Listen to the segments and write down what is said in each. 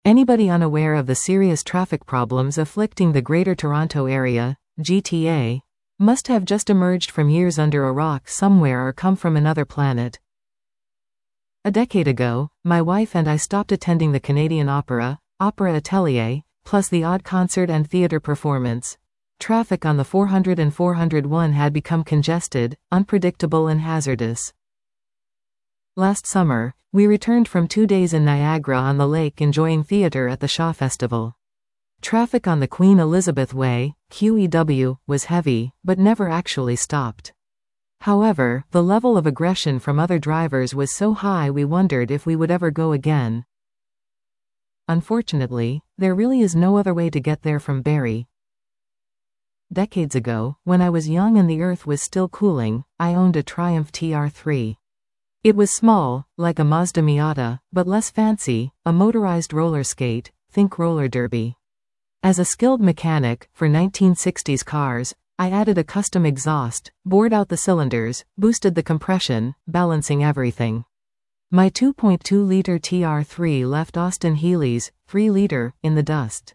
Anybody unaware of the serious traffic problems afflicting the Greater Toronto Area, GTA, must have just emerged from years under a rock somewhere or come from another planet. A decade ago, my wife and I stopped attending the Canadian Opera, Opera Atelier, plus the odd concert and theatre performance. Traffic on the 400 and 401 had become congested, unpredictable and hazardous. Last summer, we returned from 2 days in Niagara on the lake enjoying theatre at the Shaw Festival. Traffic on the Queen Elizabeth Way, QEW, was heavy, but never actually stopped. However, the level of aggression from other drivers was so high we wondered if we would ever go again. Unfortunately, there really is no other way to get there from Barrie. Decades ago, when I was young and the earth was still cooling, I owned a Triumph TR3. It was small, like a Mazda Miata, but less fancy, a motorized roller skate, think roller derby. As a skilled mechanic, for 1960s cars, I added a custom exhaust, bored out the cylinders, boosted the compression, balancing everything. My 2.2-liter TR3 left Austin Healey's 3-liter in the dust.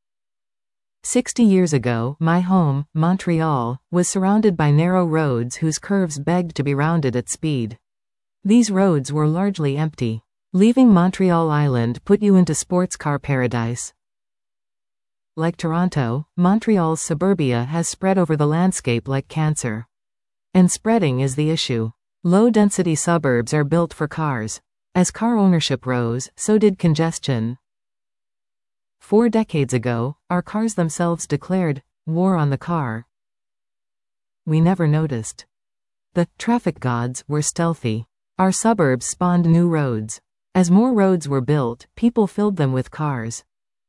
60 years ago, my home, Montreal, was surrounded by narrow roads whose curves begged to be rounded at speed. These roads were largely empty. Leaving Montreal Island put you into sports car paradise. Like Toronto, Montreal's suburbia has spread over the landscape like cancer. And spreading is the issue. Low-density suburbs are built for cars. As car ownership rose, so did congestion. 4 decades ago, our cars themselves declared war on the car. We never noticed. The traffic gods were stealthy. Our suburbs spawned new roads. As more roads were built, people filled them with cars.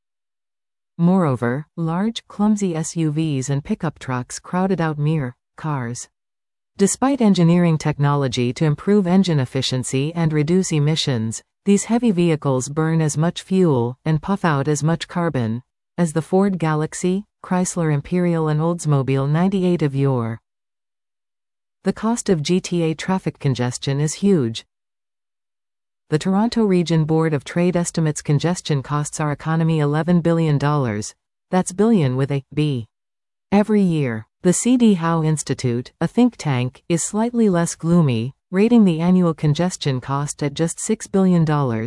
Moreover, large, clumsy SUVs and pickup trucks crowded out mere cars. Despite engineering technology to improve engine efficiency and reduce emissions, these heavy vehicles burn as much fuel and puff out as much carbon as the Ford Galaxy, Chrysler Imperial and Oldsmobile 98 of yore. The cost of GTA traffic congestion is huge. The Toronto Region Board of Trade estimates congestion costs our economy $11 billion. That's billion with a B. Every year. The C.D. Howe Institute, a think tank, is slightly less gloomy, rating the annual congestion cost at just $6 billion.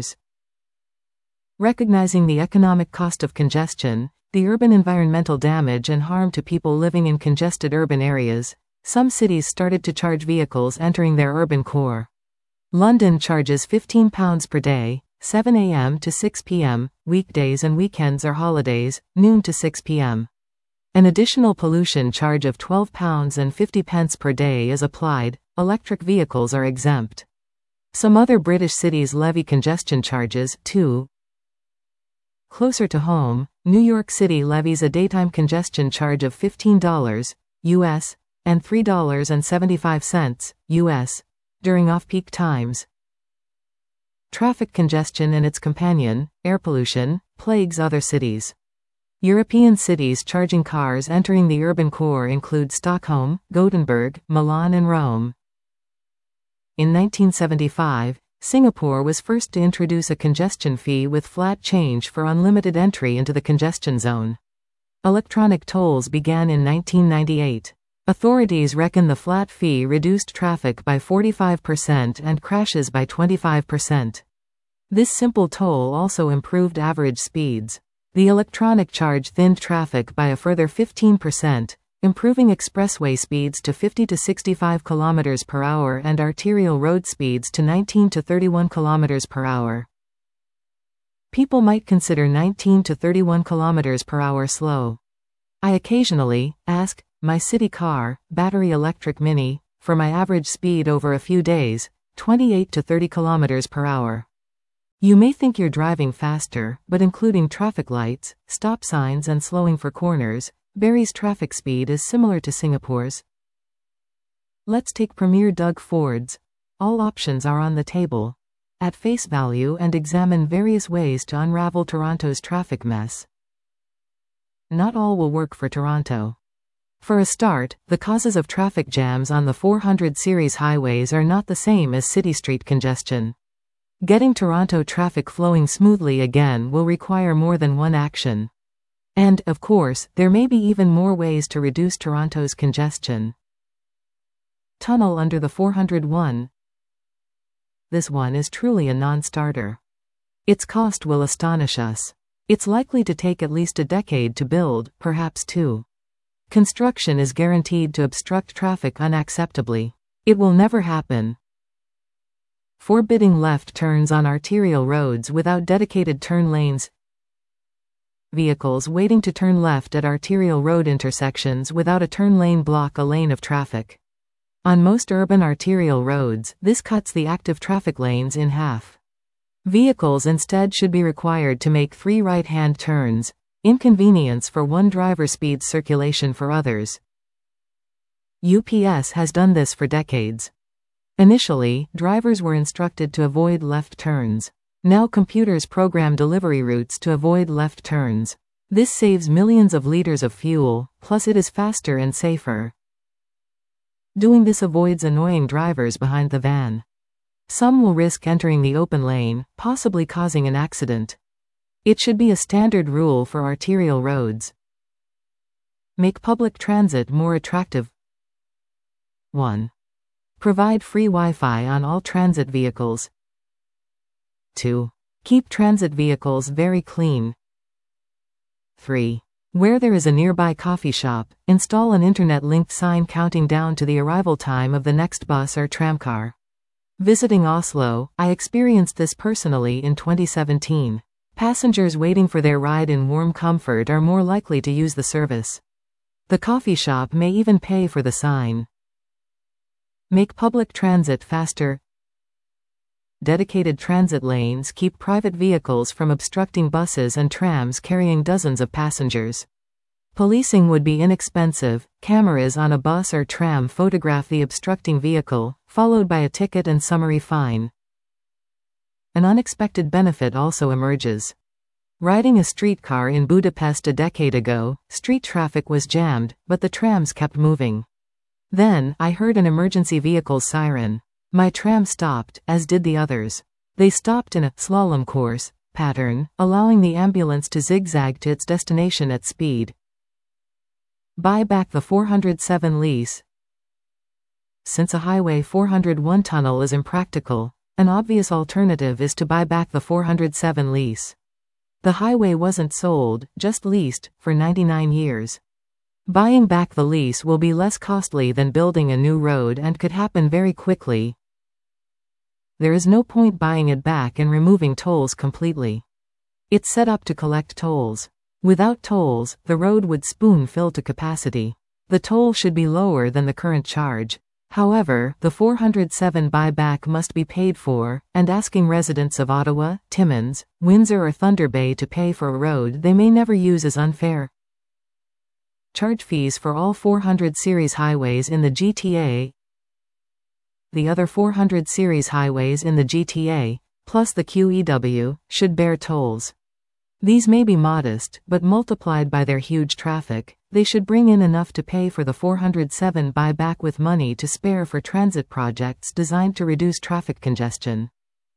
Recognizing the economic cost of congestion, the urban environmental damage and harm to people living in congested urban areas, some cities started to charge vehicles entering their urban core. London charges £15 per day, 7 a.m. to 6 p.m., weekdays and weekends or holidays, noon to 6 p.m. An additional pollution charge of £12.50 per day is applied. Electric vehicles are exempt. Some other British cities levy congestion charges, too. Closer to home, New York City levies a daytime congestion charge of $15 US and $3.75 US during off-peak times. Traffic congestion and its companion, air pollution, plagues other cities. European cities charging cars entering the urban core include Stockholm, Gothenburg, Milan and Rome. In 1975, Singapore was first to introduce a congestion fee with flat change for unlimited entry into the congestion zone. Electronic tolls began in 1998. Authorities reckon the flat fee reduced traffic by 45% and crashes by 25%. This simple toll also improved average speeds. The electronic charge thinned traffic by a further 15%, improving expressway speeds to 50 to 65 km per hour and arterial road speeds to 19 to 31 km per hour. People might consider 19 to 31 km per hour slow. I occasionally ask my city car, battery electric Mini, for my average speed over a few days, 28 to 30 km per hour. You may think you're driving faster, but including traffic lights, stop signs and slowing for corners, Barrie's traffic speed is similar to Singapore's. Let's take Premier Doug Ford's all options are on the table at face value and examine various ways to unravel Toronto's traffic mess. Not all will work for Toronto. For a start, the causes of traffic jams on the 400 series highways are not the same as city street congestion. Getting Toronto traffic flowing smoothly again will require more than one action. And, of course, there may be even more ways to reduce Toronto's congestion. Tunnel under the 401. This one is truly a non-starter. Its cost will astonish us. It's likely to take at least a decade to build, perhaps two. Construction is guaranteed to obstruct traffic unacceptably. It will never happen. Forbidding left turns on arterial roads without dedicated turn lanes. Vehicles waiting to turn left at arterial road intersections without a turn lane block a lane of traffic. On most urban arterial roads, this cuts the active traffic lanes in half. Vehicles instead should be required to make 3 right-hand turns, inconvenience for one driver, speeds circulation for others. UPS has done this for decades. Initially, drivers were instructed to avoid left turns. Now computers program delivery routes to avoid left turns. This saves millions of liters of fuel, plus it is faster and safer. Doing this avoids annoying drivers behind the van. Some will risk entering the open lane, possibly causing an accident. It should be a standard rule for arterial roads. Make public transit more attractive. 1. Provide free Wi-Fi on all transit vehicles. 2. Keep transit vehicles very clean. 3. Where there is a nearby coffee shop, install an internet-linked sign counting down to the arrival time of the next bus or tramcar. Visiting Oslo, I experienced this personally in 2017. Passengers waiting for their ride in warm comfort are more likely to use the service. The coffee shop may even pay for the sign. Make public transit faster. Dedicated transit lanes keep private vehicles from obstructing buses and trams carrying dozens of passengers. Policing would be inexpensive. Cameras on a bus or tram photograph the obstructing vehicle, followed by a ticket and summary fine. An unexpected benefit also emerges. Riding a streetcar in Budapest a decade ago, street traffic was jammed, but the trams kept moving. Then, I heard an emergency vehicle's siren. My tram stopped, as did the others. They stopped in a slalom course pattern, allowing the ambulance to zigzag to its destination at speed. Buy back the 407 lease. Since a Highway 401 tunnel is impractical, an obvious alternative is to buy back the 407 lease. The highway wasn't sold, just leased, for 99 years. Buying back the lease will be less costly than building a new road and could happen very quickly. There is no point buying it back and removing tolls completely. It's set up to collect tolls. Without tolls, the road would spoon fill to capacity. The toll should be lower than the current charge. However, the 407 buyback must be paid for, and asking residents of Ottawa, Timmins, Windsor or Thunder Bay to pay for a road they may never use is unfair. Charge fees for all 400 series highways in the GTA. The other 400 series highways in the GTA, plus the QEW, should bear tolls. These may be modest, but multiplied by their huge traffic, they should bring in enough to pay for the 407 buyback with money to spare for transit projects designed to reduce traffic congestion.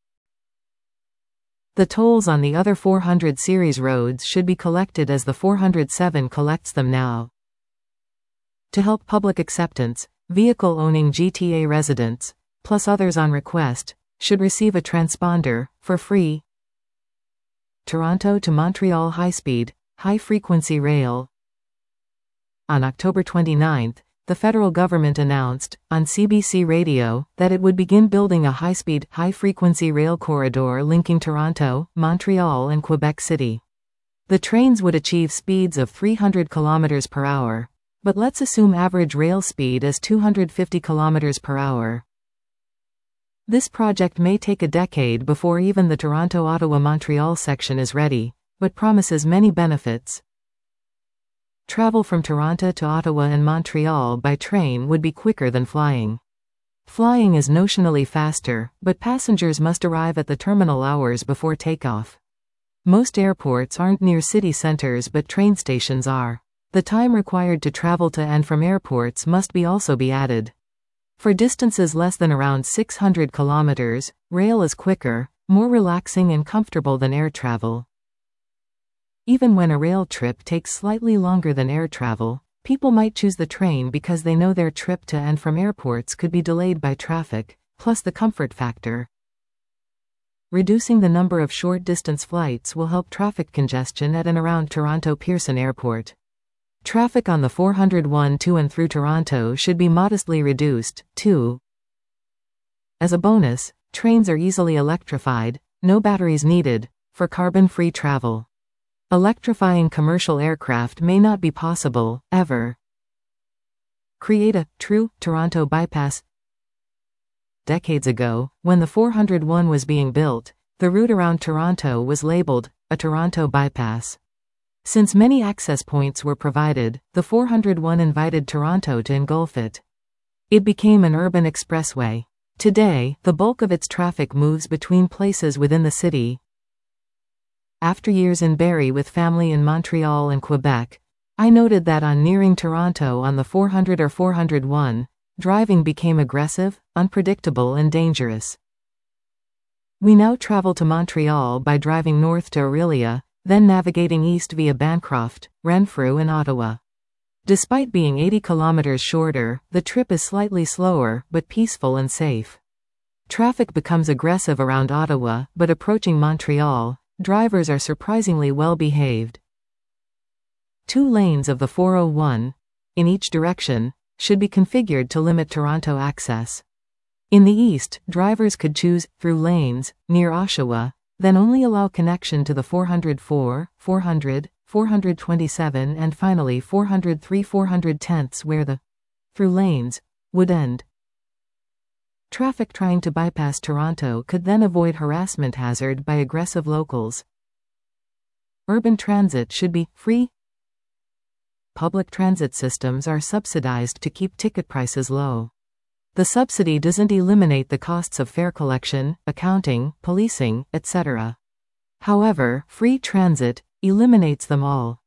The tolls on the other 400 series roads should be collected as the 407 collects them now. To help public acceptance, vehicle-owning GTA residents, plus others on request, should receive a transponder, for free. Toronto to Montreal high-speed, high-frequency rail. On October 29, the federal government announced, on CBC Radio, that it would begin building a high-speed, high-frequency rail corridor linking Toronto, Montreal and Quebec City. The trains would achieve speeds of 300 km per hour. But let's assume average rail speed is 250 km per hour. This project may take a decade before even the Toronto-Ottawa-Montreal section is ready, but promises many benefits. Travel from Toronto to Ottawa and Montreal by train would be quicker than flying. Flying is notionally faster, but passengers must arrive at the terminal hours before takeoff. Most airports aren't near city centers but train stations are. The time required to travel to and from airports must also be added. For distances less than around 600 kilometers, rail is quicker, more relaxing and comfortable than air travel. Even when a rail trip takes slightly longer than air travel, people might choose the train because they know their trip to and from airports could be delayed by traffic, plus the comfort factor. Reducing the number of short-distance flights will help traffic congestion at and around Toronto Pearson Airport. Traffic on the 401 to and through Toronto should be modestly reduced, too. As a bonus, trains are easily electrified, no batteries needed, for carbon-free travel. Electrifying commercial aircraft may not be possible, ever. Create a true Toronto bypass. Decades ago, when the 401 was being built, the route around Toronto was labeled a Toronto bypass. Since many access points were provided, the 401 invited Toronto to engulf it. It became an urban expressway. Today, the bulk of its traffic moves between places within the city. After years in Barrie with family in Montreal and Quebec, I noted that on nearing Toronto on the 400 or 401, driving became aggressive, unpredictable and dangerous. We now travel to Montreal by driving north to Orillia, then navigating east via Bancroft, Renfrew and Ottawa. Despite being 80 kilometers shorter, the trip is slightly slower, but peaceful and safe. Traffic becomes aggressive around Ottawa, but approaching Montreal, drivers are surprisingly well behaved. 2 lanes of the 401, in each direction, should be configured to limit Toronto access. In the east, drivers could choose through lanes near Oshawa, then only allow connection to the 404, 400, 427 and finally 403-410 where the through lanes would end. Traffic trying to bypass Toronto could then avoid harassment hazard by aggressive locals. Urban transit should be free. Public transit systems are subsidized to keep ticket prices low. The subsidy doesn't eliminate the costs of fare collection, accounting, policing, etc. However, free transit eliminates them all.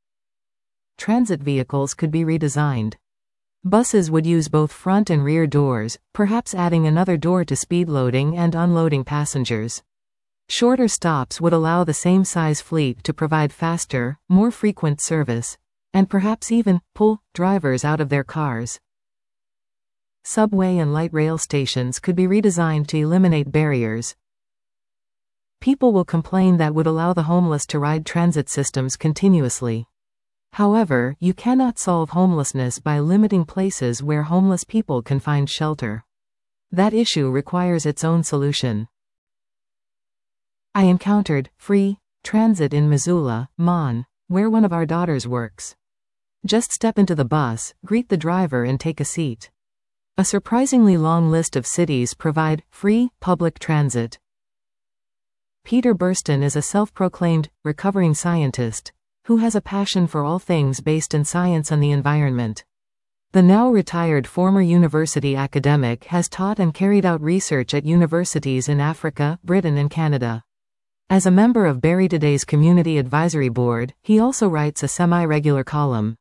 Transit vehicles could be redesigned. Buses would use both front and rear doors, perhaps adding another door to speed loading and unloading passengers. Shorter stops would allow the same size fleet to provide faster, more frequent service, and perhaps even pull drivers out of their cars. Subway and light rail stations could be redesigned to eliminate barriers. People will complain that would allow the homeless to ride transit systems continuously. However, you cannot solve homelessness by limiting places where homeless people can find shelter. That issue requires its own solution. I encountered free transit in Missoula, Mon, where one of our daughters works. Just step into the bus, greet the driver and take a seat. A surprisingly long list of cities provide free public transit. Peter Burston is a self-proclaimed recovering scientist who has a passion for all things based in science and the environment. The now retired former university academic has taught and carried out research at universities in Africa, Britain and Canada. As a member of Barrie Today's Community Advisory Board, he also writes a semi-regular column.